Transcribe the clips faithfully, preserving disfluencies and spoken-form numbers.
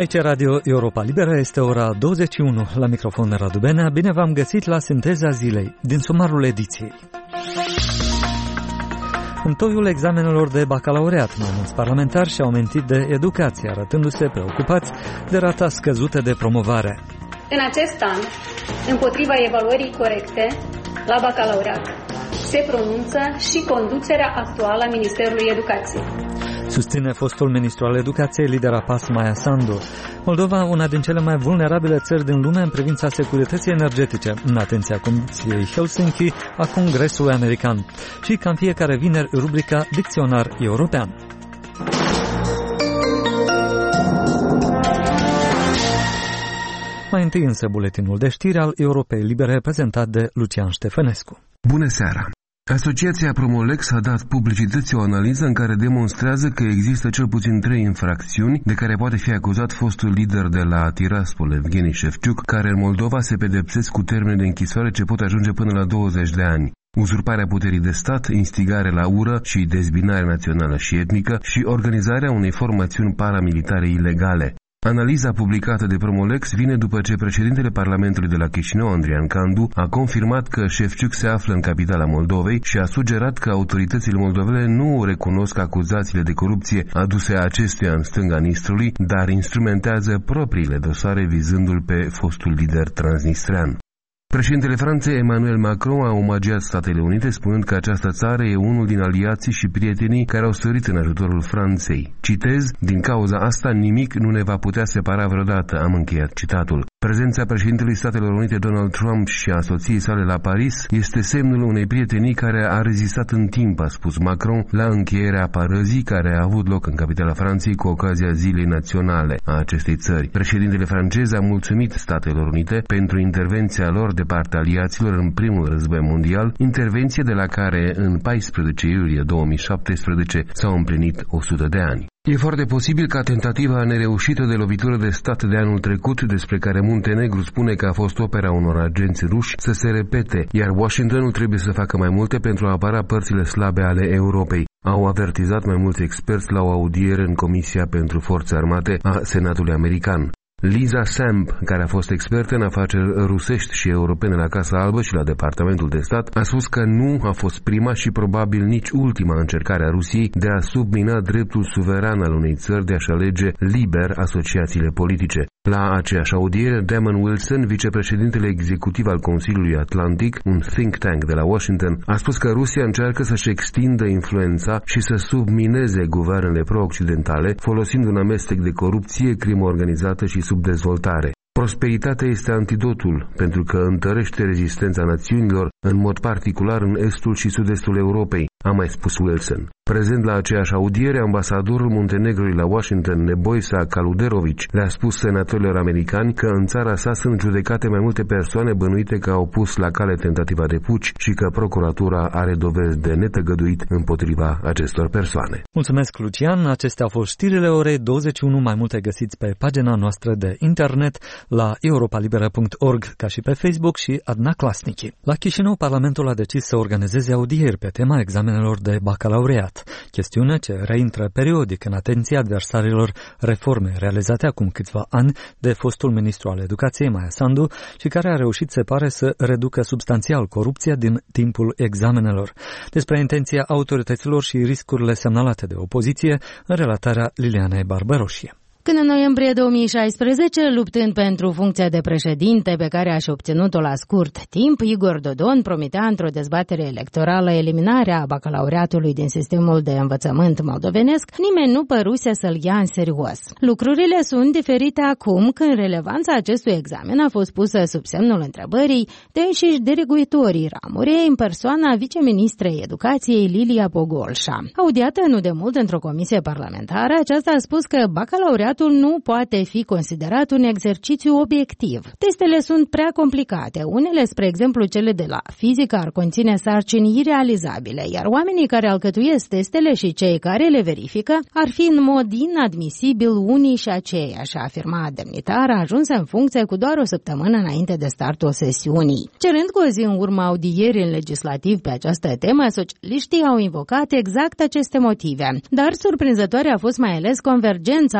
Aici Radio Europa Liberă, este ora douăzeci și unu, la microfon Radu Benea. Bine v-am găsit la Sinteza Zilei, din sumarul ediției. În toiul examenelor de bacalaureat, mai mulți parlamentari și-au amintit de educație, arătându-se preocupați de rata scăzută de promovare. În acest an, împotriva evaluării corecte la bacalaureat, se pronunță și conducerea actuală a Ministerului Educației. Susține fostul ministru al Educației, lidera P A S, Maia Sandu. Moldova, una din cele mai vulnerabile țări din lume în privința securității energetice, în atenția Comisiei Helsinki a Congresului American. Și, ca în fiecare vineri, rubrica Dicționar European. Mai întâi însă buletinul de știri al Europei Libere, prezentat de Lucian Ștefănescu. Bună seara! Asociația Promolex a dat publicității o analiză în care demonstrează că există cel puțin trei infracțiuni de care poate fi acuzat fostul lider de la Tiraspol, Evgeni Șefciuc, care în Moldova se pedepsesc cu termene de închisoare ce pot ajunge până la douăzeci de ani. Uzurparea puterii de stat, instigare la ură și dezbinare națională și etnică și organizarea unei formațiuni paramilitare ilegale. Analiza publicată de Promolex vine după ce președintele Parlamentului de la Chișinău, Andrian Candu, a confirmat că Șefciuc se află în capitala Moldovei și a sugerat că autoritățile moldovene nu recunosc acuzațiile de corupție aduse acestuia în stânga Nistrului, dar instrumentează propriile dosare vizându-l pe fostul lider transnistrean. Președintele Franței, Emmanuel Macron, a omagiat Statele Unite spunând că această țară e unul din aliații și prietenii care au sărit în ajutorul Franței. Citez, din cauza asta nimic nu ne va putea separa vreodată, am încheiat citatul. Prezența președintelui Statelor Unite Donald Trump și a soției sale la Paris este semnul unei prietenii care a rezistat în timp, a spus Macron, la încheierea parăzii care a avut loc în capitala Franței cu ocazia Zilei Naționale a acestei țări. Președintele francez a mulțumit Statelor Unite pentru intervenția lor de partea aliaților în primul război mondial, intervenție de la care în paisprezece iulie două mii șaptesprezece s-au împlinit o sută de ani. E foarte posibil ca tentativa nereușită de lovitură de stat de anul trecut, despre care Muntenegru spune că a fost opera unor agenți ruși, să se repete, iar Washingtonul trebuie să facă mai multe pentru a apăra părțile slabe ale Europei. Au avertizat mai mulți experți la o audiere în Comisia pentru Forțe Armate a Senatului American. Lisa Samp, care a fost expertă în afaceri rusești și europene la Casa Albă și la Departamentul de Stat, a spus că nu a fost prima și probabil nici ultima încercare a Rusiei de a submina dreptul suveran al unei țări de a-și alege liber asociațiile politice. La aceeași audiere, Damon Wilson, vicepreședintele executiv al Consiliului Atlantic, un think tank de la Washington, a spus că Rusia încearcă să-și extindă influența și să submineze guvernele pro-occidentale, folosind un amestec de corupție, crimă organizată și subdezvoltare. Prosperitatea este antidotul, pentru că întărește rezistența națiunilor, în mod particular în estul și sud-estul Europei, a mai spus Wilson. Prezent la aceeași audiere, ambasadorul Muntenegrului la Washington, Nebojsa Kaluderovici, le-a spus senatorilor americani că în țara sa sunt judecate mai multe persoane bănuite că au pus la cale tentativa de puci și că procuratura are dovezi de netăgăduit împotriva acestor persoane. Mulțumesc, Lucian. Acestea au fost știrile orei douăzeci și unu. Mai multe găsiți pe pagina noastră de internet la europalibera punct org, ca și pe Facebook și Adna Klasnici. La Chișinău, Parlamentul a decis să organizeze audieri pe tema examenelor de bacalaureat, chestiune ce reintră periodic în atenția adversarilor reforme realizate acum câțiva ani de fostul ministru al Educației, Maia Sandu, și care a reușit, se pare, să reducă substanțial corupția din timpul examenelor. Despre intenția autorităților și riscurile semnalate de opoziție în relatarea Lilianei Barbaroșie. Când în noiembrie două mii șaisprezece, luptând pentru funcția de președinte pe care a și obținut-o la scurt timp, Igor Dodon promitea într-o dezbatere electorală eliminarea bacalaureatului din sistemul de învățământ moldovenesc, nimeni nu păruse să-l ia în serios. Lucrurile sunt diferite acum, când relevanța acestui examen a fost pusă sub semnul întrebării de înșiși diriguitorii ramurei în persoana viceministrei educației Lilia Pogolșa. Audiată nu de mult într-o comisie parlamentară, aceasta a spus că bacalaureatul nu poate fi considerat un exercițiu obiectiv. Testele sunt prea complicate. Unele, spre exemplu cele de la fizică, ar conține sarcini irealizabile, iar oamenii care alcătuiesc testele și cei care le verifică ar fi în mod inadmisibil unii și aceiași, a afirmat demnitara ajunsă în funcție cu doar o săptămână înainte de startul sesiunii. Cerând cu o zi în urma audierii în legislativ pe această temă, socialiștii au invocat exact aceste motive, dar surprinzătoare a fost mai ales convergența pe care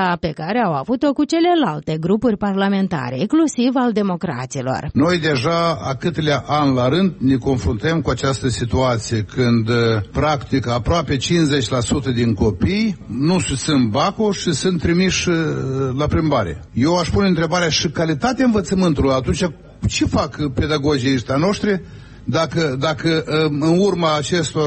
care au avut-o cu celelalte grupuri parlamentare, inclusiv al democraților. Noi deja a câtelea an la rând ne confruntăm cu această situație când practic aproape cincizeci la sută din copii nu susțin bacul și sunt trimiși la plimbare. Eu aș pune întrebarea și calitatea învățământului atunci ce fac pedagogii ăștia noștri dacă, dacă în urma acestor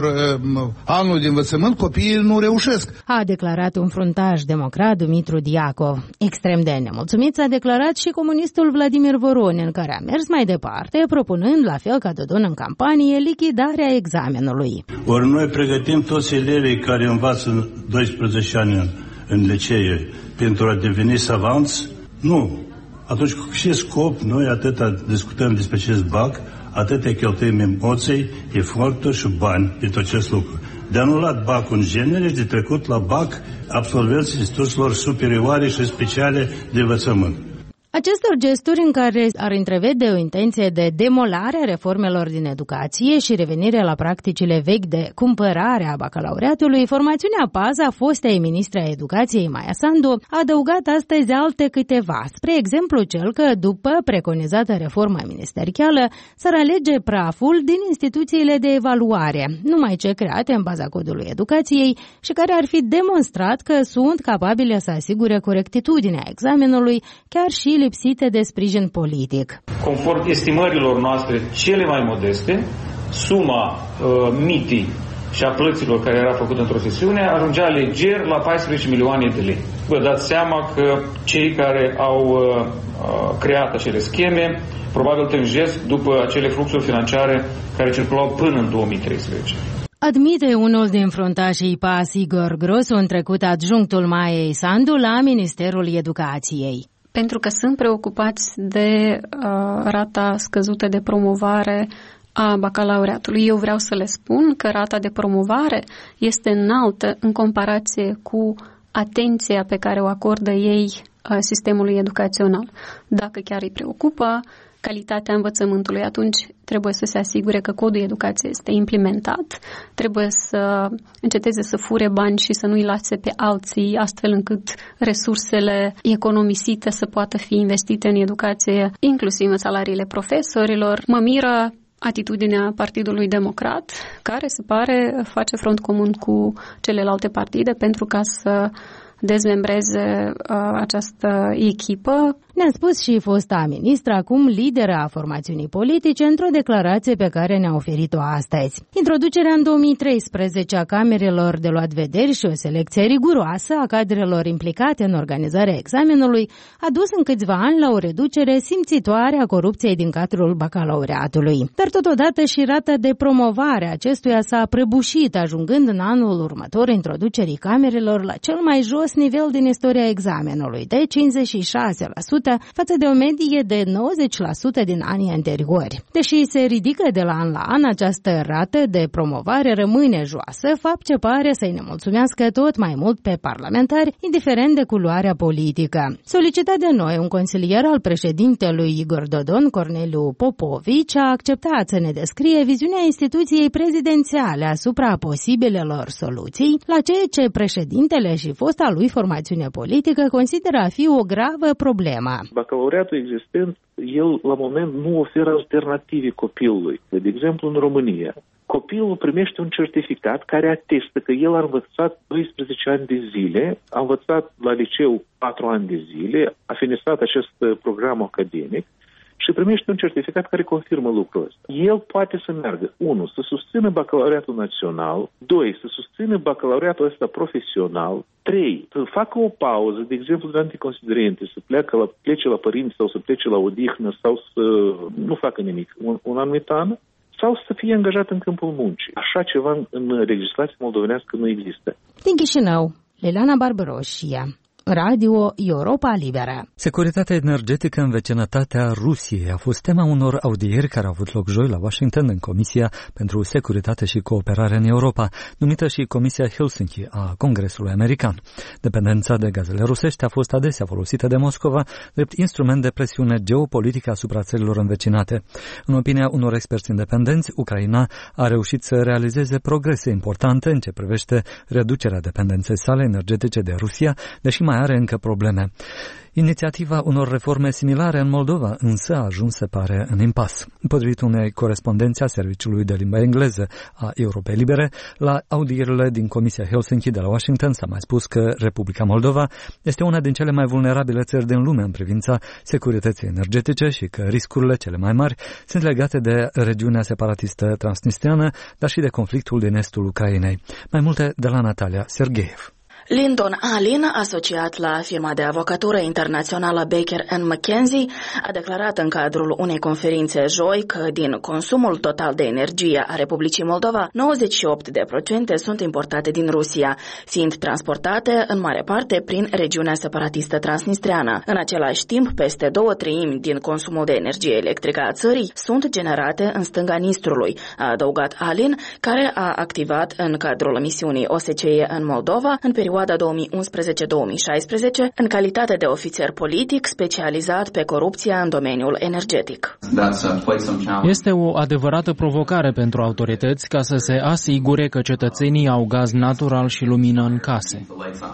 anuri de învățământ copiii nu reușesc. A declarat un fruntaș democrat, Dumitru Diacov. Extrem de nemulțumit s-a declarat și comunistul Vladimir Voronin, care a mers mai departe, propunând, la fel ca Dodon în campanie, lichidarea examenului. Ori noi pregătim toți elevii care învață doisprezece ani în, în licee pentru a deveni savanți? Nu. Atunci cu ce scop noi atâta discutăm despre acest bac, atâtea cheltuim emoții, eforturi și bani pentru acest lucru. De anulat bacul în genere și de trecut la bac absolvenții instituțiilor superioare și speciale de învățământ. Acestor gesturi în care ar întrevede o intenție de demolare a reformelor din educație și revenire la practicile vechi de cumpărare a bacalaureatului, formațiunea PAS a fostei ministre a educației Maia Sandu a adăugat astăzi alte câteva, spre exemplu cel că, după preconizată reformă ministerială, s-ar alege praful din instituțiile de evaluare, numai ce create în baza codului educației și care ar fi demonstrat că sunt capabile să asigure corectitudinea examenului, chiar și lipsite de sprijin politic. Conform estimărilor noastre cele mai modeste, suma uh, mitii și a plăților care era făcută într-o sesiune ajungea leger la paisprezece milioane de lei. Vă dați seama că cei care au uh, creat acele scheme probabil tânjesc după acele fluxuri financiare care circulau până în două mii treisprezece. Admite unul din fruntașii PAS, Igor Grosu, în trecut adjunctul Maiei Sandu la Ministerul Educației. Pentru că sunt preocupați de uh, rata scăzută de promovare a bacalaureatului. Eu vreau să le spun că rata de promovare este înaltă în comparație cu atenția pe care o acordă ei uh, sistemului educațional. Dacă chiar îi preocupă calitatea învățământului, atunci trebuie să se asigure că codul educației este implementat, trebuie să înceteze să fure bani și să nu-i lase pe alții, astfel încât resursele economisite să poată fi investite în educație, inclusiv în salariile profesorilor. Mă miră atitudinea Partidului Democrat, care se pare face front comun cu celelalte partide pentru ca să dezmembreze uh, această echipă. Ne-a spus și fosta ministră, acum lideră a formațiunii politice, într-o declarație pe care ne-a oferit-o astăzi. Introducerea în două mii treisprezece a camerelor de luat vederi și o selecție riguroasă a cadrelor implicate în organizarea examenului a dus în câțiva ani la o reducere simțitoare a corupției din cadrul bacalaureatului. Dar totodată și rata de promovare a acestuia s-a prăbușit, ajungând în anul următor introducerii camerelor la cel mai jos nivel din istoria examenului, de cincizeci și șase la sută față de o medie de nouăzeci la sută din anii anteriori. Deși se ridică de la an la an, această rată de promovare rămâne joasă, fapt ce pare să-i nemulțumească tot mai mult pe parlamentari, indiferent de culoarea politică. Solicitat de noi, un consilier al președintelui Igor Dodon, Corneliu Popovici, a acceptat să ne descrie viziunea instituției prezidențiale asupra posibilelor soluții la ceea ce președintele și fosta lui formațiune politică consideră a fi o gravă problemă. Bacalaureatul existent, el la moment nu oferă alternative copilului. De exemplu, în România, copilul primește un certificat care atestă că el a învățat doisprezece ani de zile, a învățat la liceu patru ani de zile, a finisat acest program academic și primește un certificat care confirmă lucrul ăsta. El poate să meargă, unu, să susțină bacalaureatul național, doi, să susțină bacalaureatul ăsta profesional, trei, să facă o pauză, de exemplu, de anticonsiderente, să pleacă la, plece la părinți sau să plece la odihnă sau să nu facă nimic un, un anumit an, sau să fie angajat în câmpul muncii. Așa ceva în legislație moldovenească nu există. Din Chișinău, Liliana Barbaroșia, Radio Europa Liberă. Securitatea energetică în vecinătatea Rusiei a fost tema unor audieri care au avut loc joi la Washington în Comisia pentru Securitate și Cooperare în Europa, numită și Comisia Helsinki a Congresului American. Dependența de gazele rusești a fost adesea folosită de Moscova drept instrument de presiune geopolitică asupra țărilor învecinate. În opinia unor experți independenți, Ucraina a reușit să realizeze progrese importante în ce privește reducerea dependenței sale energetice de Rusia, deși mai mai are încă probleme. Inițiativa unor reforme similare în Moldova însă a ajuns, se pare, în impas. Potrivit unei corespondențe a Serviciului de Limba Engleză a Europei Libere, la audierile din Comisia Helsinki de la Washington s-a mai spus că Republica Moldova este una din cele mai vulnerabile țări din lume în privința securității energetice și că riscurile cele mai mari sunt legate de regiunea separatistă transnistriană, dar și de conflictul din estul Ucrainei. Mai multe de la Natalia Sergeev. Lyndon Allen, asociat la firma de avocatură internațională Baker and McKenzie, a declarat în cadrul unei conferințe joi că din consumul total de energie a Republicii Moldova, nouăzeci și opt la sută sunt importate din Rusia, fiind transportate în mare parte prin regiunea separatistă transnistreană. În același timp, peste două treimi din consumul de energie electrică a țării sunt generate în stânga Nistrului, a adăugat Allen, care a activat în cadrul misiunii O S C E în Moldova în perioada două mii unsprezece - două mii șaisprezece, în calitate de ofițer politic specializat pe corupția în domeniul energetic. Este o adevărată provocare pentru autorități ca să se asigure că cetățenii au gaz natural și lumină în case.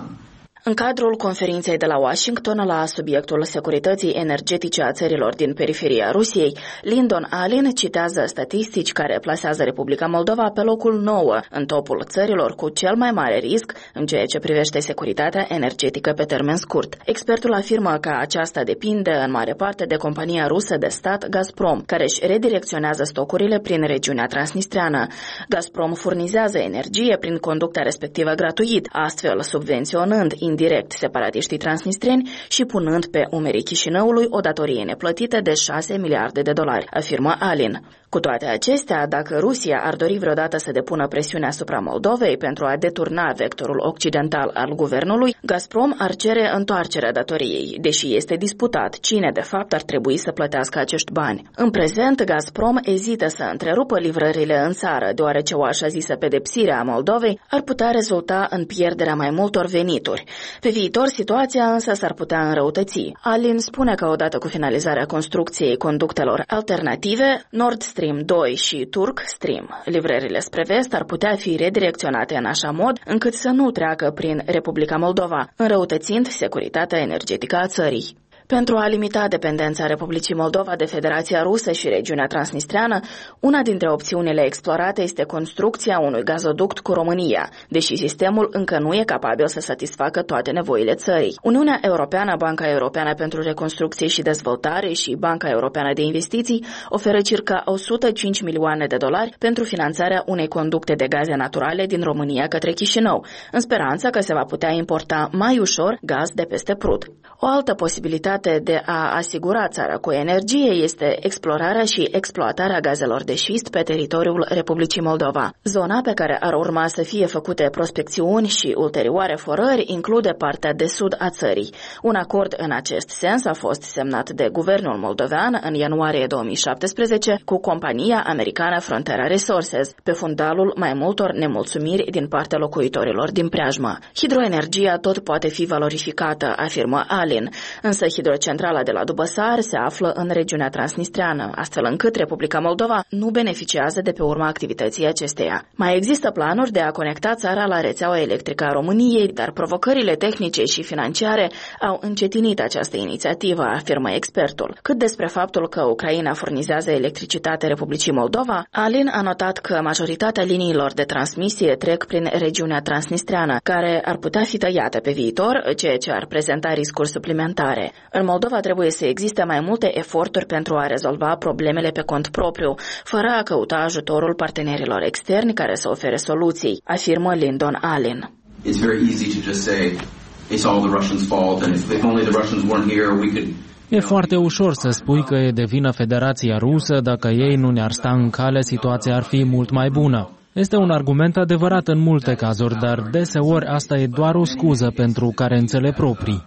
În cadrul conferinței de la Washington la subiectul securității energetice a țărilor din periferia Rusiei, Lyndon Allen citează statistici care plasează Republica Moldova pe locul nouă în topul țărilor cu cel mai mare risc în ceea ce privește securitatea energetică pe termen scurt. Expertul afirmă că aceasta depinde în mare parte de compania rusă de stat Gazprom, care își redirecționează stocurile prin regiunea transnistreană. Gazprom furnizează energie prin conducta respectivă gratuit, astfel subvenționând indirect separatiștii transnistreni și punând pe umerii Chișinăului o datorie neplătită de șase miliarde de dolari, afirmă Allen. Cu toate acestea, dacă Rusia ar dori vreodată să depună presiune asupra Moldovei pentru a deturna vectorul occidental al guvernului, Gazprom ar cere întoarcerea datoriei, deși este disputat cine de fapt ar trebui să plătească acești bani. În prezent, Gazprom ezită să întrerupă livrările în țară, deoarece o așa zisă pedepsire a Moldovei ar putea rezulta în pierderea mai multor venituri. Pe viitor, situația însă s-ar putea înrăutăți. Allen spune că odată cu finalizarea construcției conductelor alternative, Nord Stream doi și Turk Stream, livrările spre vest ar putea fi redirecționate în așa mod încât să nu treacă prin Republica Moldova, înrăutățind securitatea energetică a țării. Pentru a limita dependența Republicii Moldova de Federația Rusă și regiunea transnistreană, una dintre opțiunile explorate este construcția unui gazoduct cu România, deși sistemul încă nu e capabil să satisfacă toate nevoile țării. Uniunea Europeană, Banca Europeană pentru Reconstrucție și Dezvoltare și Banca Europeană de Investiții oferă circa o sută cinci milioane de dolari pentru finanțarea unei conducte de gaze naturale din România către Chișinău, în speranța că se va putea importa mai ușor gaz de peste Prut. O altă posibilitate de a asigura țara cu energie este explorarea și exploatarea gazelor de șist pe teritoriul Republicii Moldova. Zona pe care ar urma să fie făcute prospecțiuni și ulterioare forări include partea de sud a țării. Un acord în acest sens a fost semnat de guvernul moldovean în ianuarie două mii șaptesprezece cu compania americană Frontera Resources, pe fundalul mai multor nemulțumiri din partea locuitorilor din preajmă. Hidroenergia tot poate fi valorificată, afirmă Allen, însă hidrocentrala de la Dubăsar se află în regiunea transnistreană, astfel încât Republica Moldova nu beneficiază de pe urma activității acesteia. Mai există planuri de a conecta țara la rețeaua electrică a României, dar provocările tehnice și financiare au încetinit această inițiativă, afirmă expertul. Cât despre faptul că Ucraina furnizează electricitate Republicii Moldova, Allen a notat că majoritatea liniilor de transmisie trec prin regiunea transnistreană, care ar putea fi tăiată pe viitor, ceea ce ar prezenta riscuri suplimentare. În Moldova trebuie să existe mai multe eforturi pentru a rezolva problemele pe cont propriu, fără a căuta ajutorul partenerilor externi care să ofere soluții, afirmă Lyndon Allen. It's very easy to just say it's all the Russians' fault and if only the Russians weren't here we could. E foarte ușor să spui că e de vină Federația Rusă, dacă ei nu ne-ar sta în cale, situația ar fi mult mai bună. Este un argument adevărat în multe cazuri, dar deseori asta e doar o scuză pentru carențele proprii.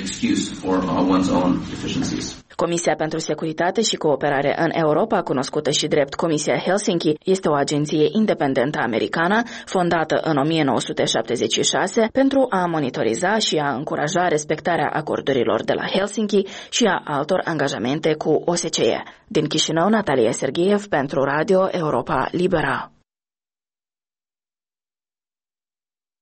Comisia pentru Securitate și Cooperare în Europa, cunoscută și drept Comisia Helsinki, este o agenție independentă americană fondată în o mie nouă sute șaptezeci și șase pentru a monitoriza și a încuraja respectarea acordurilor de la Helsinki și a altor angajamente cu O S C E. Din Chișinău, Natalia Sergeev pentru Radio Europa Libera.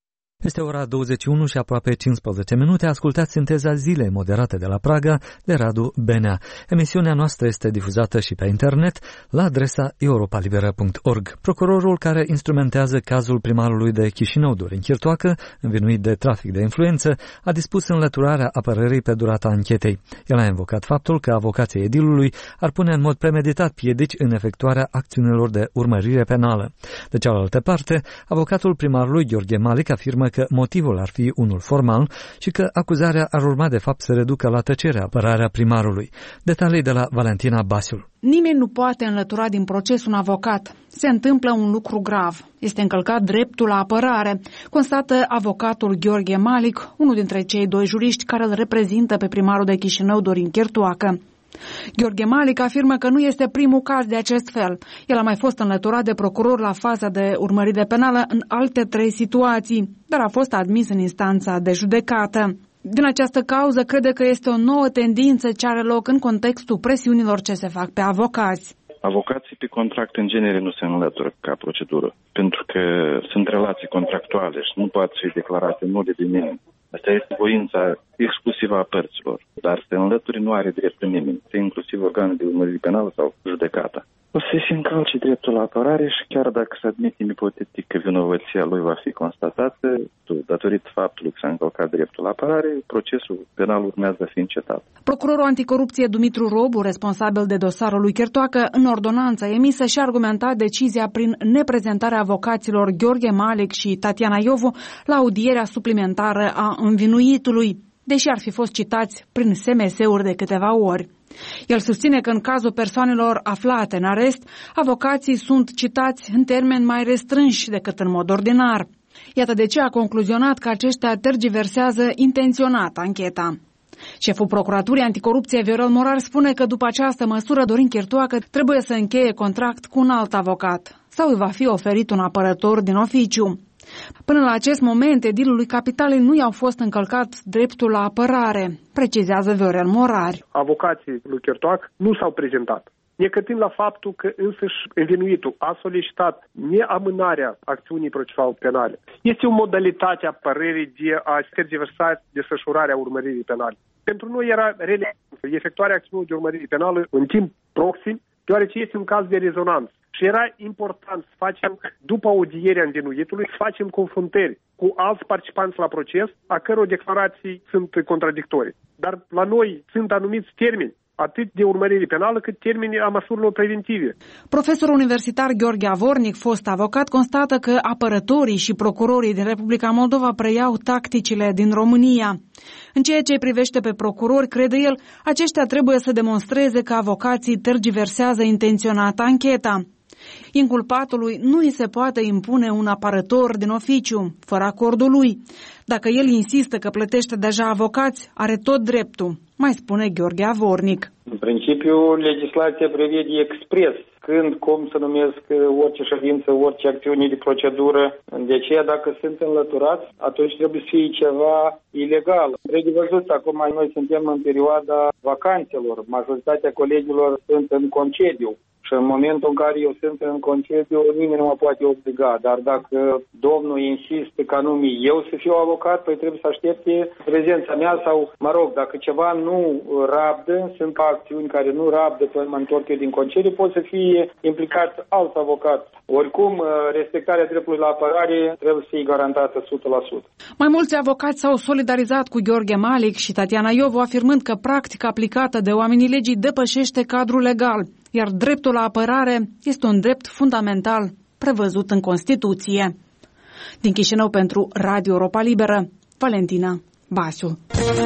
Peste ora douăzeci și unu și aproape cincisprezece minute, ascultați Sinteza Zilei, moderată de la Praga de Radu Benea. Emisiunea noastră este difuzată și pe internet la adresa europa liberă punct org. Procurorul care instrumentează cazul primarului de Chișinău, Dorin Chirtoacă, învinuit de trafic de influență, a dispus înlăturarea apărării pe durata anchetei. El a invocat faptul că avocații edilului ar pune în mod premeditat piedici în efectuarea acțiunilor de urmărire penală. De cealaltă parte, avocatul primarului Gheorghe Malic afirmă că motivul ar fi unul formal și că acuzarea ar urma de fapt să reducă la tăcere apărarea primarului. Detalii de la Valentina Basiul. Nimeni nu poate înlătura din proces un avocat. Se întâmplă un lucru grav. Este încălcat dreptul la apărare, constată avocatul Gheorghe Malic, unul dintre cei doi juriști care îl reprezintă pe primarul de Chișinău, Dorin Chirtoacă. Gheorghe Malic afirmă că nu este primul caz de acest fel. El a mai fost înlăturat de procuror la faza de urmărire penală în alte trei situații, dar a fost admis în instanța de judecată. Din această cauză, crede că este o nouă tendință ce are loc în contextul presiunilor ce se fac pe avocați. Avocații pe contract în genere nu se înlătură ca procedură, pentru că sunt relații contractuale și nu poate fi declarate nule de nimeni. Asta este voința exclusivă a părților, dar să înlături nu are drept nimeni, inclusiv organul de urmărire penală sau judecata. O să se încalce dreptul la apărare și chiar dacă se admite ipotetic că vinovăția lui va fi constatată, datorită faptului că s-a încălcat dreptul la apărare, procesul penal urmează să fie încetat. Procurorul anticorupție Dumitru Robu, responsabil de dosarul lui Chirtoacă, în ordonanța emisă și-a argumentat decizia prin neprezentarea avocaților Gheorghe Malic și Tatiana Iovu la audierea suplimentară a învinuitului, deși ar fi fost citați prin S M S-uri de câteva ori. El susține că în cazul persoanelor aflate în arest, avocații sunt citați în termeni mai restrânși decât în mod ordinar. Iată de ce a concluzionat că aceștia tergiversează intenționat ancheta. Șeful Procuraturii Anticorupție Viorel Morar spune că după această măsură Dorin Chirtoacă trebuie să încheie contract cu un alt avocat sau îi va fi oferit un apărător din oficiu. Până la acest moment, edilului Capitalei nu i-au fost încălcat dreptul la apărare, precizează Viorel Morar. Avocații lui Chirtoacă nu s-au prezentat, necătând la faptul că însăși învinuitul a solicitat neamânarea acțiunii procesuale penale. Este o modalitate a părerii de a tergiversa desfășurarea urmăririi penale. Pentru noi era relevantă efectuarea acțiunii de urmărire penală în timp proxim, deoarece este un caz de rezonanță. Și era important să facem, după audierea învinuitului, să facem confruntări cu alți participanți la proces, a căror declarații sunt contradictorii. Dar la noi sunt anumiți termeni, atât de urmărire penală, cât termenii a măsurilor preventive. Profesorul universitar Gheorghe Avornic, fost avocat, constată că apărătorii și procurorii din Republica Moldova preiau tacticile din România. În ceea ce îi privește pe procurori, crede el, aceștia trebuie să demonstreze că avocații tergiversează intenționat ancheta. Inculpatului nu îi se poate impune un apărător din oficiu, fără acordul lui. Dacă el insistă că plătește deja avocați, are tot dreptul, mai spune Gheorghe Avornic. În principiu, legislația prevede expres când, cum să numesc orice ședință, orice acțiune de procedură. De aceea, dacă sunt înlăturați, atunci trebuie să fie ceva ilegal. Trebuie văzut, acum noi suntem în perioada vacanțelor. Majoritatea colegilor sunt în concediu. Și în momentul în care eu sunt în concediu, nimeni nu mă poate obliga. Dar dacă domnul insistă ca nume eu să fiu avocat, păi trebuie să aștepte prezența mea sau, mă rog, dacă ceva nu rabdă, sunt acțiuni care nu rabdă până mă întorc eu din concediu, pot să fie implicat alt avocat. Oricum, respectarea dreptului la apărare trebuie să fie garantată o sută la sută. Mai mulți avocați s-au solidarizat cu Gheorghe Malic și Tatiana Iovu, afirmând că practica aplicată de oamenii legii depășește cadrul legal, iar dreptul la apărare este un drept fundamental prevăzut în Constituție. Din Chișinău pentru Radio Europa Liberă, Valentina Basiu.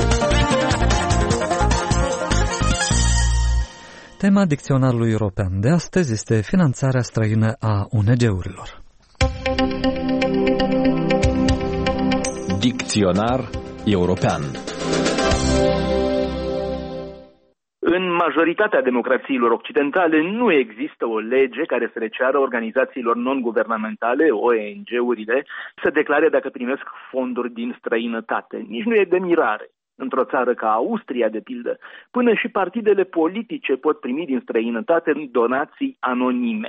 Tema dicționarului european de astăzi este finanțarea străină a O N G-urilor. Dicționar european. În majoritatea democrațiilor occidentale nu există o lege care să le ceară organizațiilor non-guvernamentale, O N G-urile, să declare dacă primesc fonduri din străinătate. Nici nu e de mirare. Într-o țară ca Austria, de pildă, până și partidele politice pot primi din străinătate donații anonime.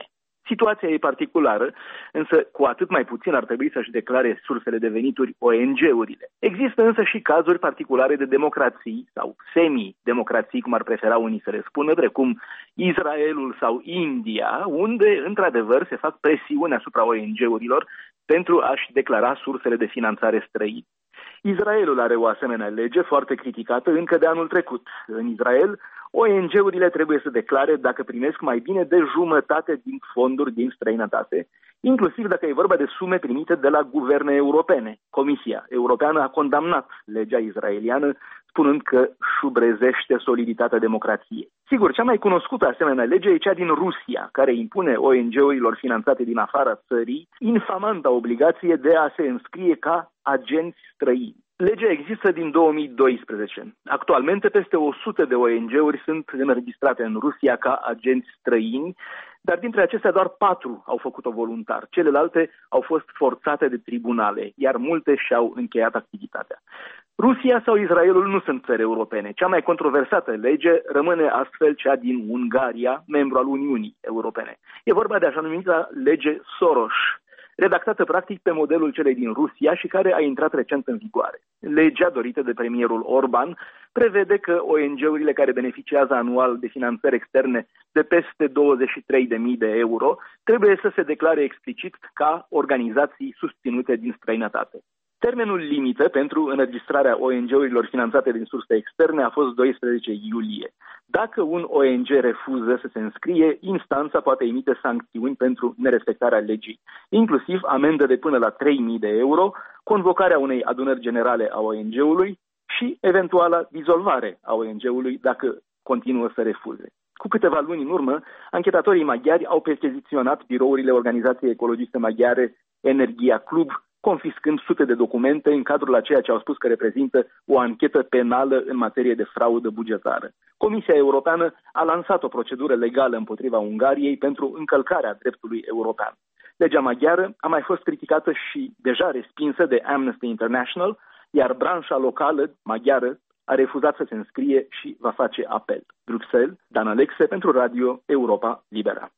Situația e particulară, însă cu atât mai puțin ar trebui să-și declare sursele de venituri O N G-urile. Există însă și cazuri particulare de democrații sau semi-democrații, cum ar prefera unii să le spună, precum Israelul sau India, unde, într-adevăr, se fac presiuni asupra O N G-urilor pentru a-și declara sursele de finanțare străine. Israelul are o asemenea lege foarte criticată încă de anul trecut. În Israel, O N G-urile trebuie să declare dacă primesc mai bine de jumătate din fonduri din străinătate, inclusiv dacă e vorba de sume primite de la guverne europene. Comisia Europeană a condamnat legea israeliană, spunând că șubrezește soliditatea democrației. Sigur, cea mai cunoscută asemenea lege e cea din Rusia, care impune O N G-urilor finanțate din afara țării infamanta obligație de a se înscrie ca agenți străini. Legea există din două mii doisprezece. Actualmente, peste o sută de O N G-uri sunt înregistrate în Rusia ca agenți străini, dar dintre acestea doar patru au făcut-o voluntar. Celelalte au fost forțate de tribunale, iar multe și-au încheiat activitatea. Rusia sau Israelul nu sunt țări europene. Cea mai controversată lege rămâne astfel cea din Ungaria, membru al Uniunii Europene. E vorba de așa numită lege Soros, redactată practic pe modelul celei din Rusia și care a intrat recent în vigoare. Legea dorită de premierul Orban prevede că O N G-urile care beneficiază anual de finanțări externe de peste douăzeci și trei de mii de euro trebuie să se declare explicit ca organizații susținute din străinătate. Termenul limită pentru înregistrarea O N G-urilor finanțate din surse externe a fost doisprezece iulie. Dacă un O N G refuză să se înscrie, instanța poate emite sancțiuni pentru nerespectarea legii, inclusiv amendă de până la trei mii de euro, convocarea unei adunări generale a O N G-ului și eventuala dizolvare a O N G-ului dacă continuă să refuze. Cu câteva luni în urmă, anchetatorii maghiari au percheziționat birourile organizației ecologiste maghiare Energia Club, confiscând sute de documente în cadrul a ceea ce au spus că reprezintă o anchetă penală în materie de fraudă bugetară. Comisia Europeană a lansat o procedură legală împotriva Ungariei pentru încălcarea dreptului european. Legea maghiară a mai fost criticată și deja respinsă de Amnesty International, iar branșa locală maghiară a refuzat să se înscrie și va face apel. Bruxelles, Dan Alexe pentru Radio Europa Libera.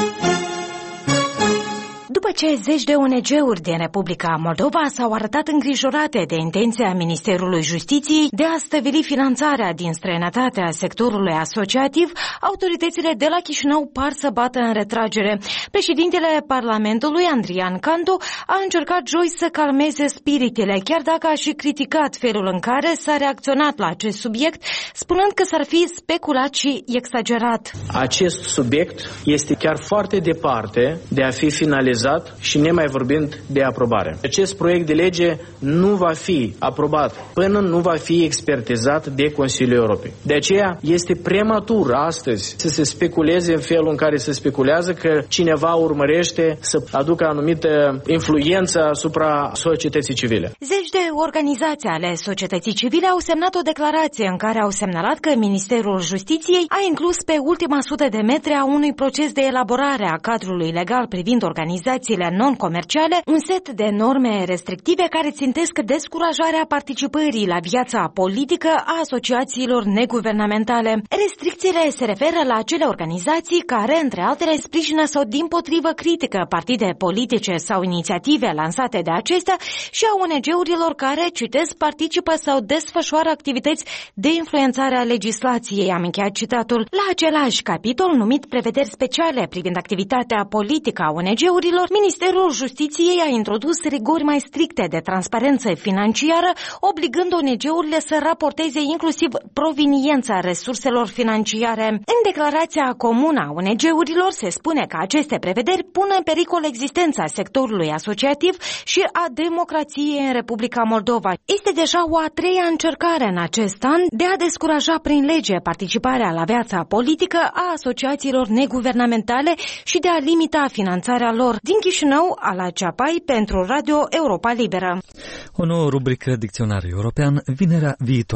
După ce zeci de O N G-uri din Republica Moldova s-au arătat îngrijorate de intenția Ministerului Justiției de a stăvili finanțarea din străinătate a sectorului asociativ, autoritățile de la Chișinău par să bată în retragere. Președintele Parlamentului, Andrian Cantu, a încercat joi să calmeze spiritele, chiar dacă a și criticat felul în care s-a reacționat la acest subiect, spunând că s-ar fi speculat și exagerat. Acest subiect este chiar foarte departe de a fi finalizat și nemai vorbind de aprobare. Acest proiect de lege nu va fi aprobat până nu va fi expertizat de Consiliul Europei. De aceea este prematur astăzi să se speculeze în felul în care se speculează că cineva urmărește să aducă anumită influență asupra societății civile. Zeci de organizații ale societății civile au semnat o declarație în care au semnalat că Ministerul Justiției a inclus pe ultima sută de metri a unui proces de elaborare a cadrului legal privind organizațiile non-comerciale un set de norme restrictive care țintesc descurajarea participării la viața politică a asociațiilor neguvernamentale. Restricțiile se referă la acele organizații care, între altele, sprijină sau dimpotrivă critică partide politice sau inițiative lansate de acestea și a O N G-urilor care, citez, participă sau desfășoară activități de influențare a legislației, am încheiat citatul. La același capitol, numit Prevederi speciale privind activitatea politică a O N G-urilor, Ministerul Justiției a introdus rigori mai stricte de transparență financiară, obligând O N G-urile să raporteze inclusiv proveniența resurselor financiare. În declarația comună a O N G-urilor se spune că aceste prevederi pun în pericol existența sectorului asociativ și a democrației în Republica Moldova. Este deja o a treia încercare în acest an de a descuraja prin lege participarea la viața politică a asociațiilor neguvernamentale și de a limita finanțarea lor. Din Chișinău, Ala Ceapai pentru Radio Europa Liberă. O nouă rubrică Dicționar European vinerea viitoare.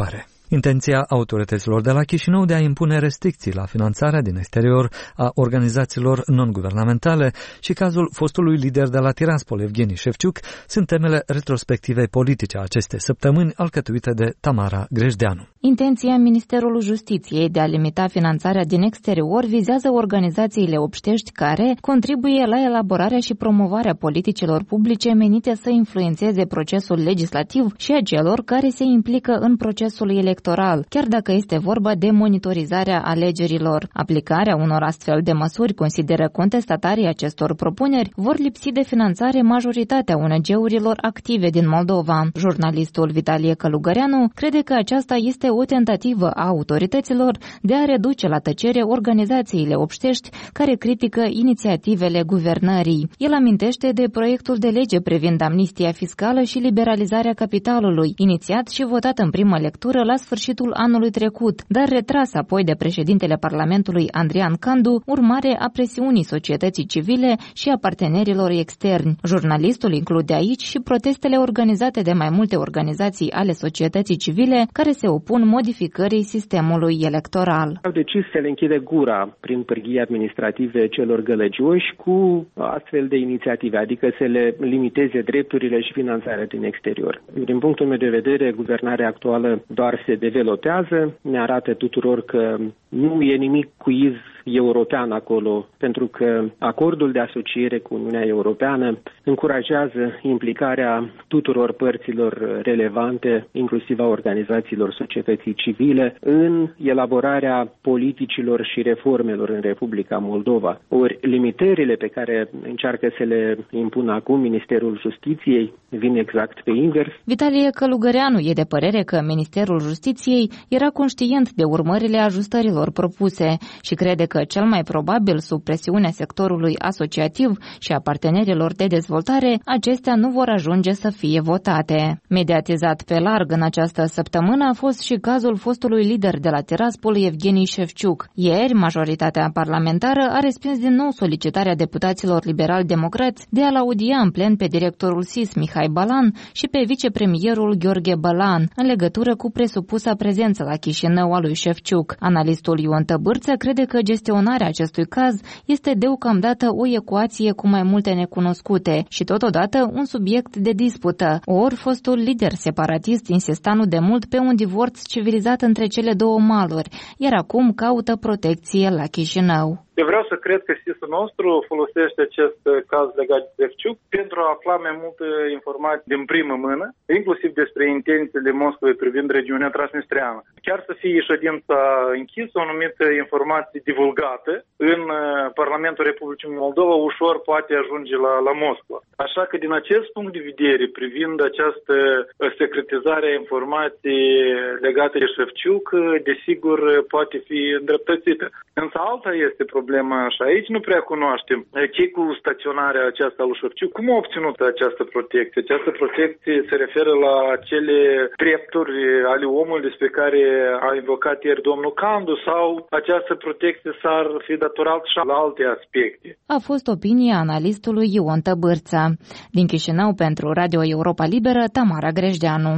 Intenția autorităților de la Chișinău de a impune restricții la finanțarea din exterior a organizațiilor non-guvernamentale și cazul fostului lider de la Tiraspol, Evgeni Șefciuc, sunt temele retrospectivei politice a acestei săptămâni, alcătuite de Tamara Grejdeanu. Intenția Ministerului Justiției de a limita finanțarea din exterior vizează organizațiile obștești care contribuie la elaborarea și promovarea politicilor publice menite să influențeze procesul legislativ și a celor care se implică în procesul electoral, chiar dacă este vorba de monitorizarea alegerilor. Aplicarea unor astfel de măsuri, consideră contestatarii acestor propuneri, vor lipsi de finanțare majoritatea O N G-urilor active din Moldova. Jurnalistul Vitalie Călugăreanu crede că aceasta este o tentativă a autorităților de a reduce la tăcere organizațiile obștești care critică inițiativele guvernării. El amintește de proiectul de lege privind amnistia fiscală și liberalizarea capitalului, inițiat și votat în primă lectură la sfârșitul anului trecut, dar retras apoi de președintele Parlamentului Andrian Candu, urmare a presiunii societății civile și a partenerilor externi. Jurnalistul include aici și protestele organizate de mai multe organizații ale societății civile care se opun modificării sistemului electoral. Au decis să le închide gura prin pârghii administrative celor gălăgioși cu astfel de inițiative, adică să le limiteze drepturile și finanțarea din exterior. Din punctul meu de vedere, guvernarea actuală doar se developează, ne arată tuturor că nu e nimic cu iz european acolo, pentru că acordul de asociere cu Uniunea Europeană încurajează implicarea tuturor părților relevante, inclusiv a organizațiilor societății civile, în elaborarea politicilor și reformelor în Republica Moldova. Ori limitările pe care încearcă să le impună acum Ministerul Justiției vin exact pe invers. Vitalie Călugăreanu e de părere că Ministerul Justiției era conștient de urmările ajustărilor propuse și crede că cel mai probabil, sub presiunea sectorului asociativ și a partenerilor de dezvoltare, acestea nu vor ajunge să fie votate. Mediatizat pe larg în această săptămână a fost și cazul fostului lider de la Tiraspol, Evgeni Șefciuc. Ieri, majoritatea parlamentară a respins din nou solicitarea deputaților liberal-democrați de a-l audia în plen pe directorul S I S, Mihai Balan, și pe vicepremierul Gheorghe Bălan, în legătură cu presupusa prezență la Chișinău a lui Șefciuc. Analistul Ion Tăbârță crede că gestionarea acestui caz este deocamdată o ecuație cu mai multe necunoscute și totodată un subiect de dispută. Ori fostul lider separatist insista nu de mult pe un divorț civilizat între cele două maluri, iar acum caută protecție la Chișinău. Eu vreau să cred că S I S-ul nostru folosește acest caz legat de Șefciuc pentru a afla mai multe informații din primă mână, inclusiv despre intențiile Moscovei privind regiunea transnistreană. Chiar să fie ședința închisă, o anumită informație divulgată în Parlamentul Republicii Moldova ușor poate ajunge la, la Moscova. Așa că din acest punct de vedere, privind această secretizare a informației legate de Șefciuc, desigur poate fi îndreptățită. Însă alta este problema. Și aici nu prea cunoaștem cei cu staționarea aceasta lui Șefciuc. Cum a obținut această protecție? Această protecție se referă la cele drepturi ale omului despre care a invocat ieri domnul Candu sau această protecție s-ar fi datorat și la alte aspecte? A fost opinia analistului Ion Tăbârță. Din Chișinău pentru Radio Europa Liberă, Tamara Grejdeanu.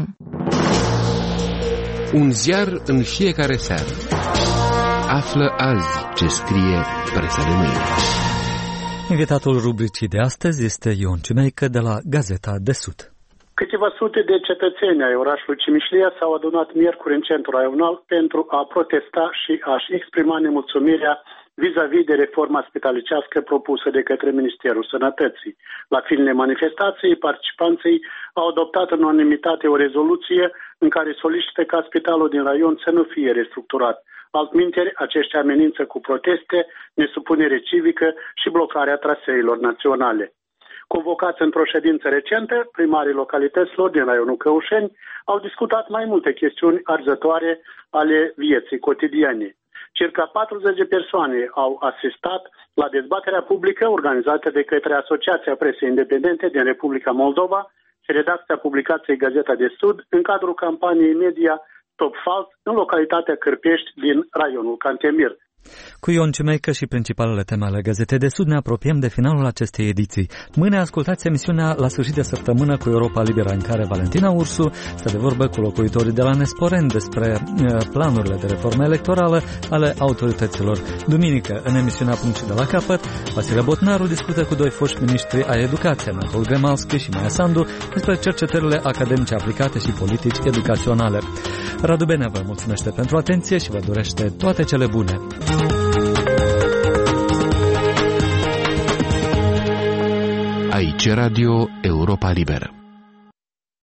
Un ziar în fiecare seară. Află azi ce scrie presa de mâine. Invitatul rubricii de astăzi este Ion Cimeică de la Gazeta de Sud. Câteva sute de cetățeni ai orașului Cimișlia s-au adunat miercuri în centrul raional pentru a protesta și a-și exprima nemulțumirea vis-a-vis de reforma spitalicească propusă de către Ministerul Sănătății. La finele manifestației, participanții au adoptat în unanimitate o rezoluție în care solicită ca spitalul din raion să nu fie restructurat. Altminteri, aceștia amenință cu proteste, nesupunere civică și blocarea traseilor naționale. Convocați într-o ședință recentă, primarii localităților din raionul Căușeni au discutat mai multe chestiuni arzătoare ale vieții cotidiene. Circa patruzeci de persoane au asistat la dezbaterea publică organizată de către Asociația Presei Independente din Republica Moldova și redacția publicației Gazeta de Sud în cadrul campaniei media Top Falt în localitatea Cârpești din raionul Cantemir. Cu Ion Cimeică și principalele teme ale Gazetei de Sud ne apropiem de finalul acestei ediții. Mâine ascultați emisiunea La sfârșit de săptămână cu Europa Liberă, în care Valentina Ursu stă de vorbă cu locuitorii de la Nesporen despre planurile de reformă electorală ale autorităților. Duminică, în emisiunea Punct de la capăt, Vasile Botnaru discută cu doi foști miniștri ai educației, Anatol Gremalski și Maia Sandu, despre cercetările academice aplicate și politici educaționale. Radu Benea vă mulțumește pentru atenție și vă dorește toate cele bune. Aici Radio Europa Liberă.